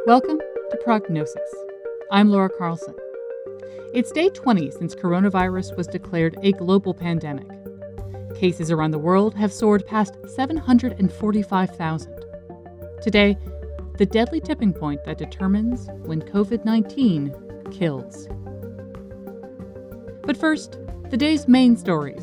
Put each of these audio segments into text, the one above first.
Welcome to Prognosis. I'm Laura Carlson. It's day 20 since coronavirus was declared a global pandemic. Cases around the world have soared past 745,000. Today, the deadly tipping point that determines when COVID-19 kills. But first, the day's main stories.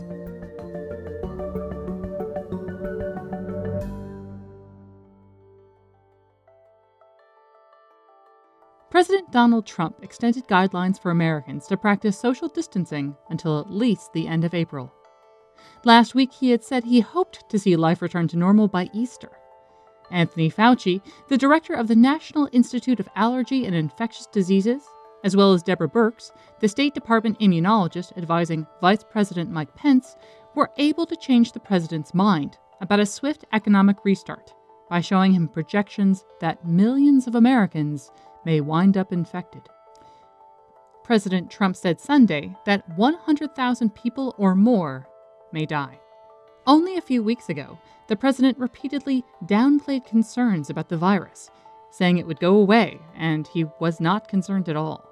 President Donald Trump extended guidelines for Americans to practice social distancing until at least the end of April. Last week, he had said he hoped to see life return to normal by Easter. Anthony Fauci, the director of the National Institute of Allergy and Infectious Diseases, as well as Deborah Birx, the State Department immunologist advising Vice President Mike Pence, were able to change the president's mind about a swift economic restart by showing him projections that millions of Americans may wind up infected. President Trump said Sunday that 100,000 people or more may die. Only a few weeks ago, the president repeatedly downplayed concerns about the virus, saying it would go away, and he was not concerned at all.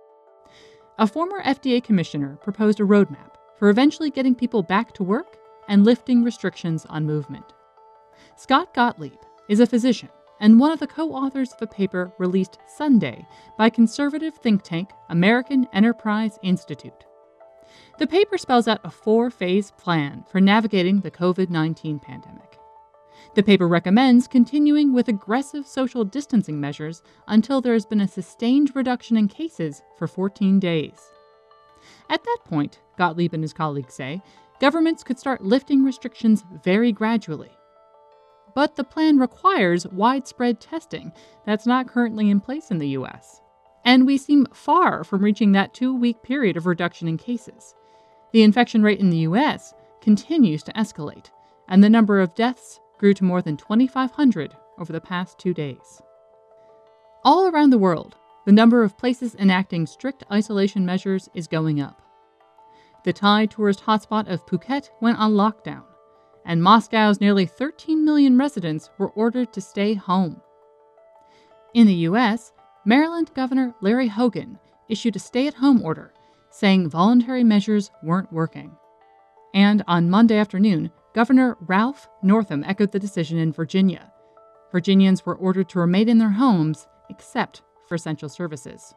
A former FDA commissioner proposed a roadmap for eventually getting people back to work and lifting restrictions on movement. Scott Gottlieb is a physician and one of the co-authors of a paper released Sunday by conservative think tank American Enterprise Institute. The paper spells out a 4-phase plan for navigating the COVID-19 pandemic. The paper recommends continuing with aggressive social distancing measures until there has been a sustained reduction in cases for 14 days. At that point, Gottlieb and his colleagues say, governments could start lifting restrictions very gradually. But the plan requires widespread testing that's not currently in place in the U.S. And we seem far from reaching that 2-week period of reduction in cases. The infection rate in the U.S. continues to escalate, and the number of deaths grew to more than 2,500 over the past 2 days. All around the world, the number of places enacting strict isolation measures is going up. The Thai tourist hotspot of Phuket went on lockdown, and Moscow's nearly 13 million residents were ordered to stay home. In the U.S., Maryland Governor Larry Hogan issued a stay-at-home order, saying voluntary measures weren't working. And on Monday afternoon, Governor Ralph Northam echoed the decision in Virginia. Virginians were ordered to remain in their homes except for essential services.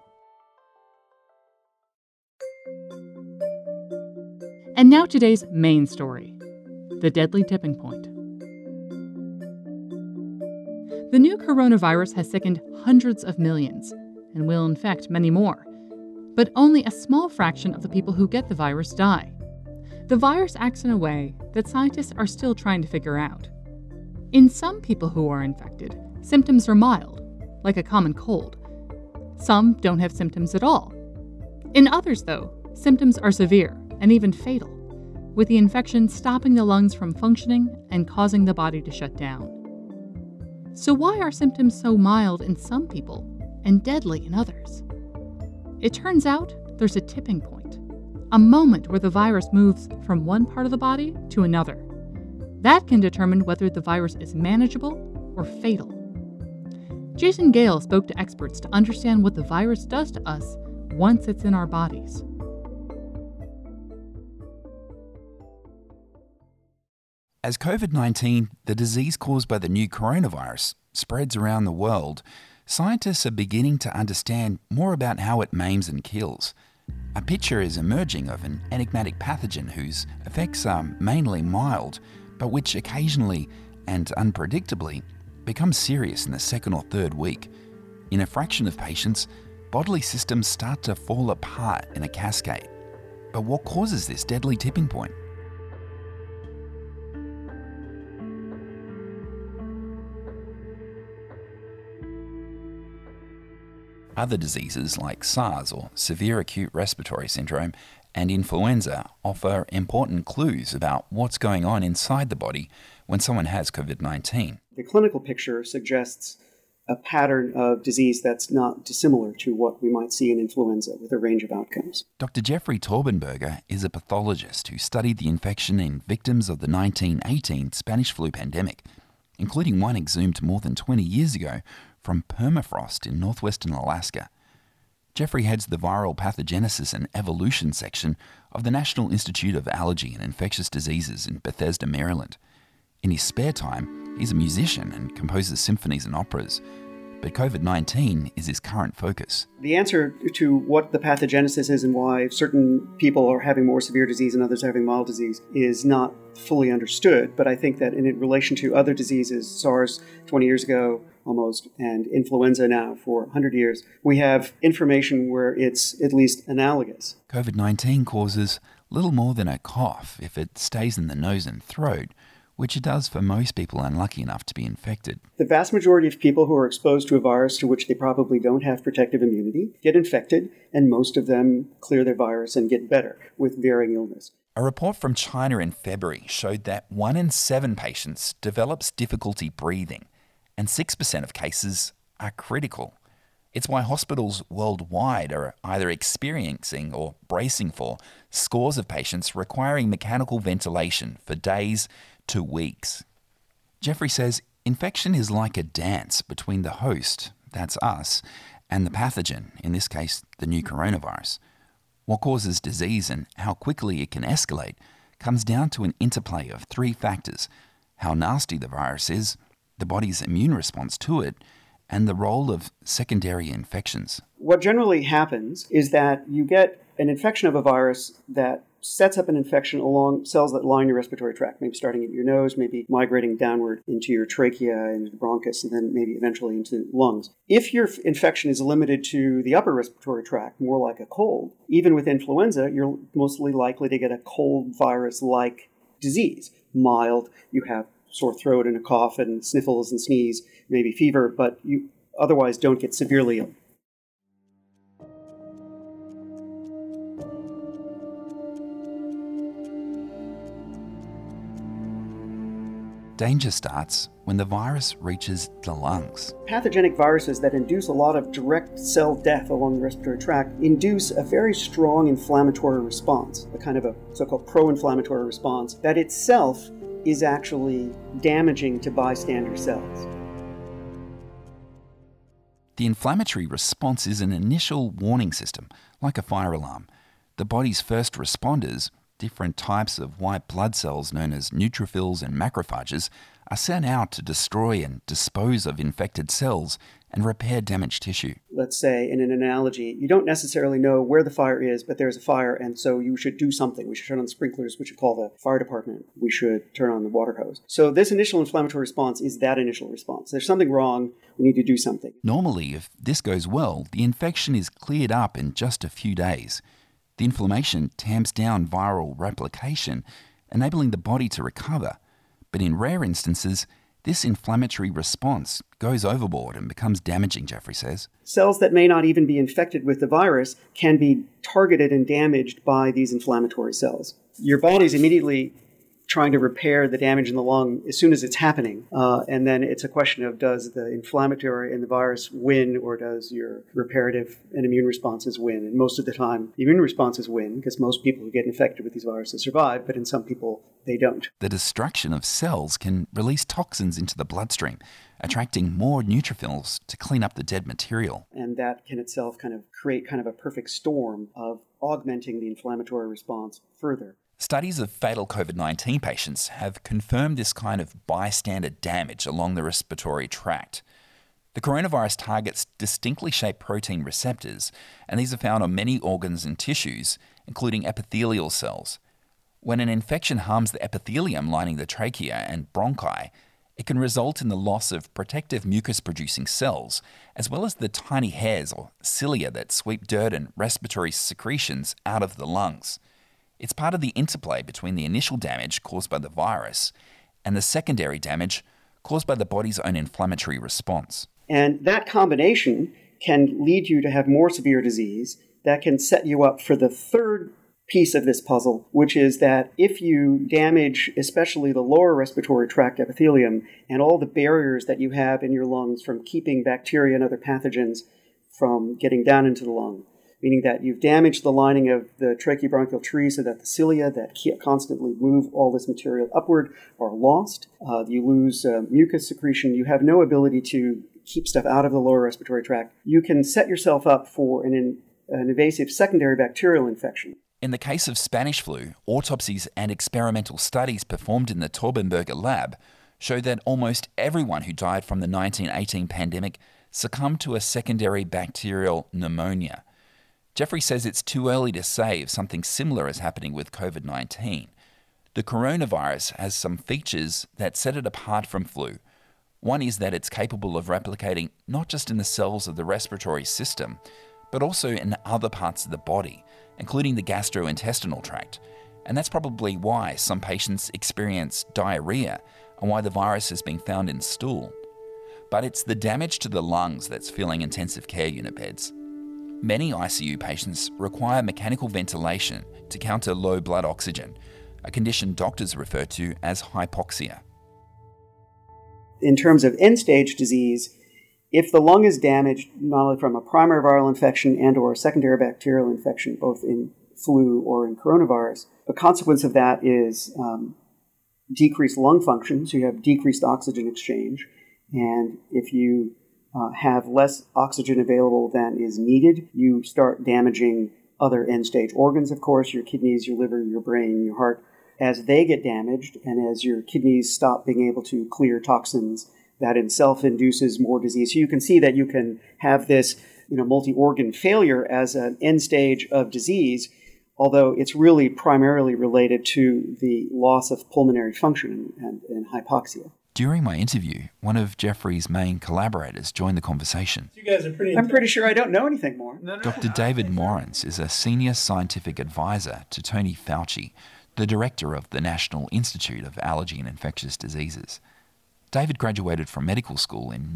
And now today's main story. The deadly tipping point. The new coronavirus has sickened hundreds of millions and will infect many more. But only a small fraction of the people who get the virus die. The virus acts in a way that scientists are still trying to figure out. In some people who are infected, symptoms are mild, like a common cold. Some don't have symptoms at all. In others, though, symptoms are severe and even fatal, with the infection stopping the lungs from functioning and causing the body to shut down. So why are symptoms so mild in some people and deadly in others? It turns out there's a tipping point, a moment where the virus moves from one part of the body to another. That can determine whether the virus is manageable or fatal. Jason Gale spoke to experts to understand what the virus does to us once it's in our bodies. As COVID-19, the disease caused by the new coronavirus, spreads around the world, scientists are beginning to understand more about how it maims and kills. A picture is emerging of an enigmatic pathogen whose effects are mainly mild, but which occasionally and unpredictably become serious in the second or third week. In a fraction of patients, bodily systems start to fall apart in a cascade. But what causes this deadly tipping point? Other diseases like SARS or severe acute respiratory syndrome and influenza offer important clues about what's going on inside the body when someone has COVID-19. The clinical picture suggests a pattern of disease that's not dissimilar to what we might see in influenza with a range of outcomes. Dr. Jeffrey Taubenberger is a pathologist who studied the infection in victims of the 1918 Spanish flu pandemic, including one exhumed more than 20 years ago from permafrost in northwestern Alaska. Jeffrey heads the Viral Pathogenesis and Evolution section of the National Institute of Allergy and Infectious Diseases in Bethesda, Maryland. In his spare time, he's a musician and composes symphonies and operas, but COVID-19 is his current focus. The answer to what the pathogenesis is and why certain people are having more severe disease and others are having mild disease is not fully understood, but I think that in relation to other diseases, SARS 20 years ago almost, and influenza now for 100 years, we have information where it's at least analogous. COVID-19 causes little more than a cough if it stays in the nose and throat, which it does for most people unlucky enough to be infected. The vast majority of people who are exposed to a virus to which they probably don't have protective immunity get infected, and most of them clear their virus and get better with varying illness. A report from China in February showed that 1 in 7 patients develops difficulty breathing, and 6% of cases are critical. It's why hospitals worldwide are either experiencing or bracing for scores of patients requiring mechanical ventilation for days to weeks. Jeffrey says infection is like a dance between the host, that's us, and the pathogen, in this case, the new coronavirus. What causes disease and how quickly it can escalate comes down to an interplay of 3 factors: how nasty the virus is, the body's immune response to it, and the role of secondary infections. What generally happens is that you get an infection of a virus that sets up an infection along cells that line your respiratory tract, maybe starting at your nose, maybe migrating downward into your trachea, into the bronchus, and then maybe eventually into lungs. If your infection is limited to the upper respiratory tract, more like a cold, even with influenza, you're mostly likely to get a cold virus-like disease. Mild, you have sore throat and a cough and sniffles and sneeze, maybe fever, but you otherwise don't get severely ill. Danger starts when the virus reaches the lungs. Pathogenic viruses that induce a lot of direct cell death along the respiratory tract induce a very strong inflammatory response, a kind of a so-called pro-inflammatory response that itself is actually damaging to bystander cells. The inflammatory response is an initial warning system, like a fire alarm. The body's first responders, different types of white blood cells known as neutrophils and macrophages, are sent out to destroy and dispose of infected cells and repair damaged tissue. Let's say, in an analogy, you don't necessarily know where the fire is, but there's a fire, and so you should do something. We should turn on the sprinklers, we should call the fire department, we should turn on the water hose. So this initial inflammatory response is that initial response. There's something wrong, we need to do something. Normally, if this goes well, the infection is cleared up in just a few days. The inflammation tamps down viral replication, enabling the body to recover. But in rare instances, this inflammatory response goes overboard and becomes damaging, Jeffrey says. Cells that may not even be infected with the virus can be targeted and damaged by these inflammatory cells. Your body's immediately trying to repair the damage in the lung as soon as it's happening. And then it's a question of, does the inflammatory and the virus win, or does your reparative and immune responses win? And most of the time, the immune responses win, because most people who get infected with these viruses survive, but in some people, they don't. The destruction of cells can release toxins into the bloodstream, attracting more neutrophils to clean up the dead material. And that can itself kind of create kind of a perfect storm of augmenting the inflammatory response further. Studies of fatal COVID-19 patients have confirmed this kind of bystander damage along the respiratory tract. The coronavirus targets distinctly shaped protein receptors, and these are found on many organs and tissues, including epithelial cells. When an infection harms the epithelium lining the trachea and bronchi, it can result in the loss of protective mucus-producing cells, as well as the tiny hairs or cilia that sweep dirt and respiratory secretions out of the lungs. It's part of the interplay between the initial damage caused by the virus and the secondary damage caused by the body's own inflammatory response. And that combination can lead you to have more severe disease. That can set you up for the third piece of this puzzle, which is that if you damage especially the lower respiratory tract epithelium and all the barriers that you have in your lungs from keeping bacteria and other pathogens from getting down into the lung, meaning that you've damaged the lining of the tracheobronchial tree so that the cilia that constantly move all this material upward are lost. You lose mucus secretion. You have no ability to keep stuff out of the lower respiratory tract, you can set yourself up for an invasive secondary bacterial infection. In the case of Spanish flu, autopsies and experimental studies performed in the Taubenberger lab show that almost everyone who died from the 1918 pandemic succumbed to a secondary bacterial pneumonia. Jeffrey says it's too early to say if something similar is happening with COVID-19. The coronavirus has some features that set it apart from flu. One is that it's capable of replicating not just in the cells of the respiratory system, but also in other parts of the body, including the gastrointestinal tract. And that's probably why some patients experience diarrhea and why the virus is being found in stool. But it's the damage to the lungs that's filling intensive care unit beds. Many ICU patients require mechanical ventilation to counter low blood oxygen, a condition doctors refer to as hypoxia. In terms of end-stage disease, if the lung is damaged not only from a primary viral infection and or a secondary bacterial infection, both in flu or in coronavirus, a consequence of that is decreased lung function, so you have decreased oxygen exchange. And if you have less oxygen available than is needed, you start damaging other end-stage organs, of course, your kidneys, your liver, your brain, your heart. As they get damaged and as your kidneys stop being able to clear toxins, that in itself induces more disease. So you can see that you can have this multi-organ failure as an end stage of disease, although it's really primarily related to the loss of pulmonary function and hypoxia. During my interview, one of Jeffrey's main collaborators joined the conversation. You guys are I'm pretty sure I don't know anything more. Dr. David Morans is a senior scientific advisor to Tony Fauci, the director of the National Institute of Allergy and Infectious Diseases. David graduated from medical school in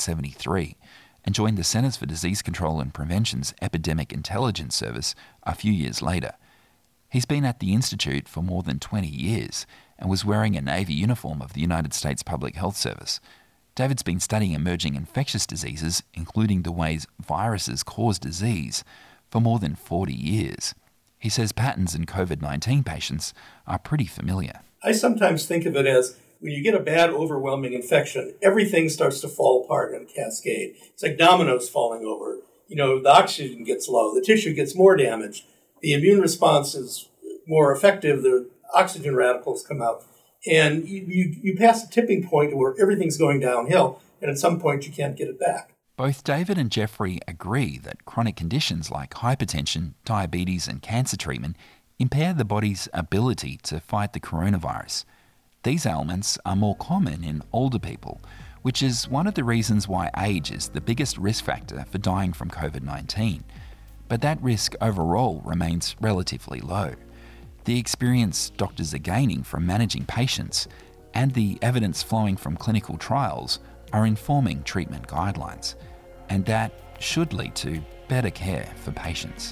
1973 and joined the Centers for Disease Control and Prevention's Epidemic Intelligence Service a few years later. He's been at the Institute for more than 20 years and was wearing a Navy uniform of the United States Public Health Service. David's been studying emerging infectious diseases, including the ways viruses cause disease, for more than 40 years. He says patterns in COVID-19 patients are pretty familiar. I sometimes think of it as when you get a bad, overwhelming infection, everything starts to fall apart in a cascade. It's like dominoes falling over. The oxygen gets low, the tissue gets more damaged, the immune response is more effective, the oxygen radicals come out, and you pass a tipping point where everything's going downhill, and at some point you can't get it back. Both David and Jeffrey agree that chronic conditions like hypertension, diabetes, and cancer treatment impair the body's ability to fight the coronavirus. These ailments are more common in older people, which is one of the reasons why age is the biggest risk factor for dying from COVID-19. But that risk overall remains relatively low. The experience doctors are gaining from managing patients and the evidence flowing from clinical trials are informing treatment guidelines, and that should lead to better care for patients.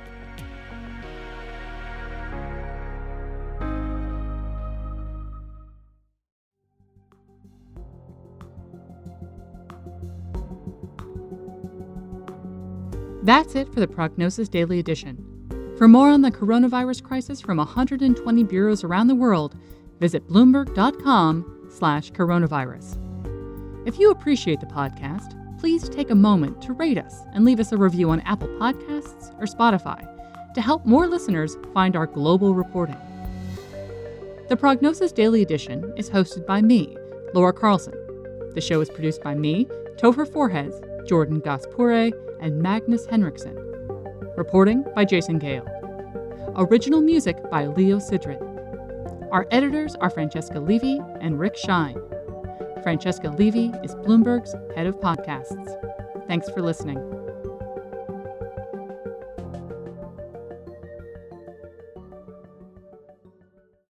That's it for the Prognosis Daily Edition. For more on the coronavirus crisis from 120 bureaus around the world, visit bloomberg.com/coronavirus. If you appreciate the podcast, please take a moment to rate us and leave us a review on Apple Podcasts or Spotify to help more listeners find our global reporting. The Prognosis Daily Edition is hosted by me, Laura Carlson. The show is produced by me, Topher Forhecz, Jordan Gaspure, and Magnus Henriksen. Reporting by Jason Gale. Original music by Leo Sidrit. Our editors are Francesca Levy and Rick Shine. Francesca Levy is Bloomberg's head of podcasts. Thanks for listening.